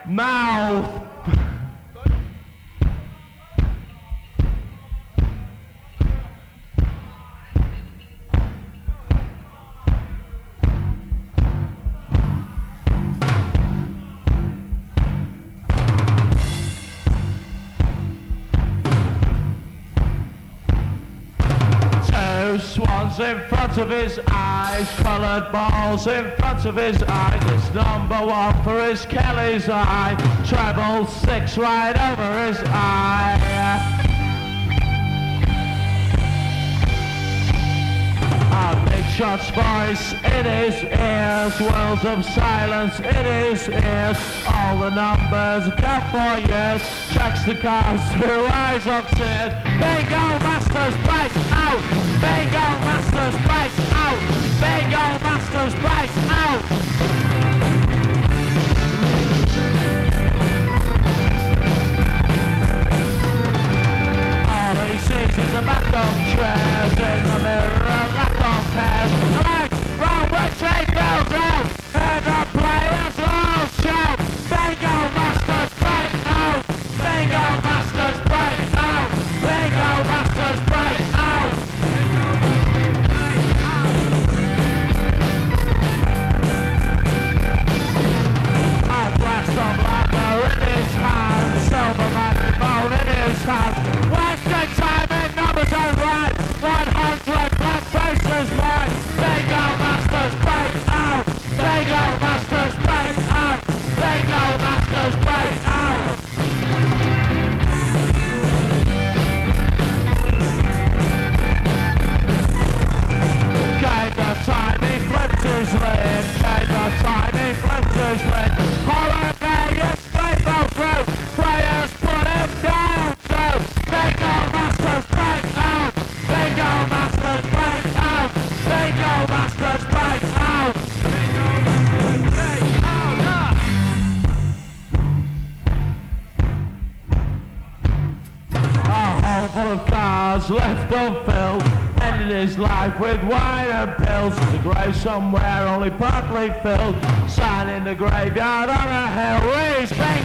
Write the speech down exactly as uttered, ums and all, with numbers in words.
mouth. Swans in front of his eyes, coloured balls in front of his eyes. It's number one for his Kelly's eye, treble six right over his eye. A big shot's voice in his ears, worlds of silence in his ears. All the numbers count for years, checks the cars through eyes of tears. Bingo Masters break out! Bingo Masters break out! Bingo Masters break out! All he sees is a back of chairs in the mirror, a lack of pairs. Legs from which they build out, and the players all shout. Bingo Masters break out! Bingo Masters break out! Bingo Masters break out! A glass of lager in his hand, silver microphone in his hand. Wasting time in numbers and right, one hundred black faces mine. Bingo Masters break out! Bingo Masters break out! Bingo Masters break out! Kind of time he flipped his lid, kind of time he flipped his lid. Horror Vegas, rainbow through, players put him down too. Bingo Masters break out, Bingo Masters break out, Bingo Masters break out. Bingo Masters break out, a hole full of cars left unfilled, ended his life with wine and pills. The grave somewhere only partly filled, sign in the graveyard on a hill. Reese